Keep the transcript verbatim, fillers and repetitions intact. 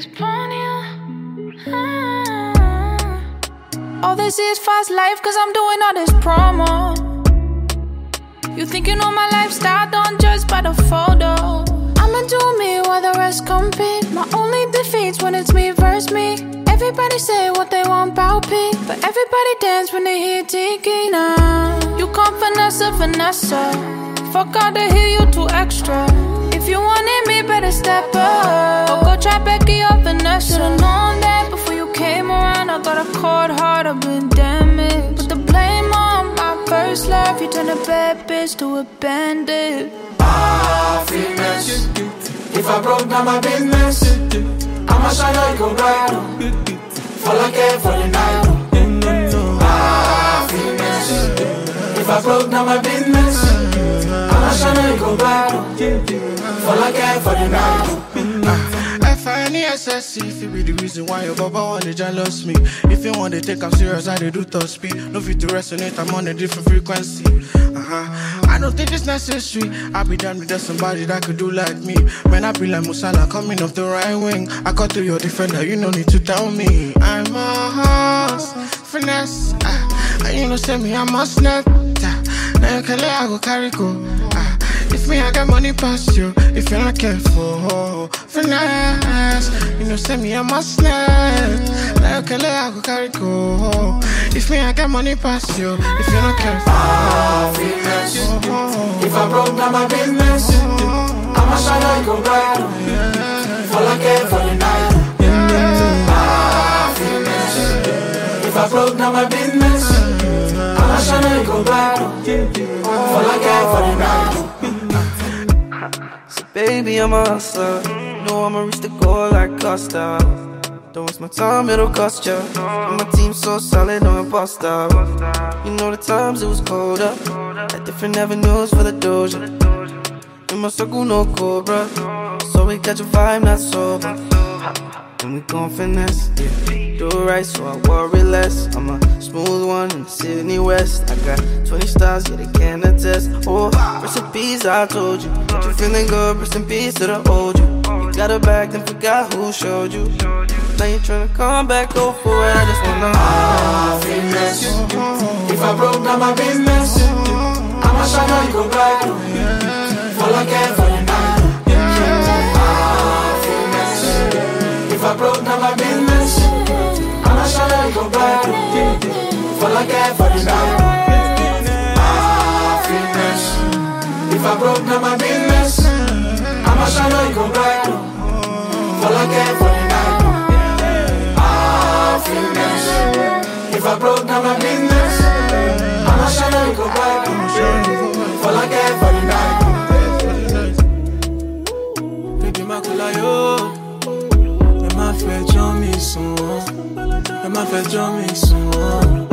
It's Ponyo. Ah. All they see is fast life, cause I'm doing all this promo. You think you know my lifestyle, don't judge by the photo. I'ma do me while the rest compete. My only defeat's when it's me versus me. Everybody say what they want about P, but everybody dance when they hear Tiki now. You can't finesse a finesse. Fuck out to hear you too extra. If you wanted me, better step up. Or go try Becky or Vanessa. Should've known that before you came around. I got a cold heart, I've been damaged. Put the blame on my first love. You turn a bad bitch to a bandit. Ah, finesse. If I broke down my business, I'ma shine like a bright. Fall like it for the night. Ah, finesse. If I broke down my business, I'ma shine like a bright. Fall like it for the night. F I N E S S C, if it be the reason why your baba wanna jealous me. If you want to take I'm serious, I do top speed. No fit to resonate, I'm on a different frequency. Uh-huh. I don't think it's necessary. I be done with just somebody that could do like me. Man, I be like Musala coming off the right wing. I cut to your defender, you no need to tell me. I'm a horse, finesse. Uh, and you know, say me, I'm a snap. Uh, now you can let I go carry go. Uh, If me, I got money past you. If you're not careful, finesse. You know, send me a must snap. Like a I go carry go. If me, I got money past you. If you're not careful, ah, finesse. If I broke down my business, I'ma shine like a bright. Fall like it for the night. Ah, finesse. If I broke down my business, I'ma shine like a bright. Fall like it for the night. Baby, I'm a hustler. You know I'ma reach the goal like Costa. Don't waste my time, it'll cost ya. And my team so solid, no imposter. You know the times it was colder. Had different avenues for the doja. In my circle, no cobra. So we catch a vibe, not sober. And we gon' finesse, yeah. Do it right, so I worry less. I'm a smooth one in the Sydney West. I got twenty stars, yeah, they can attest. Oh, rest in peace, I told you. That you feeling good, rest in peace to the old you. You got it back, then forgot who showed you. Now you tryna come back, go for it, I just wanna ah, finesse. If I broke down my business, I'ma shine like a bright. Fall like it for the night. Ah, finesse. If I broke down my business, I'ma shine like a bright. Fall like it for the night. Ah, finesse. If I broke down my business, I'ma shine like a bright. Fall like it for the night. Ah, finesse. If I broke down my business, I'ma shine like a bright. Fall like it for the night. Baby, ma kula yo. Ẹ má fẹjọ́ mi sùn wọ́n, ẹ má fẹjọ́ mi sùn wọ́n.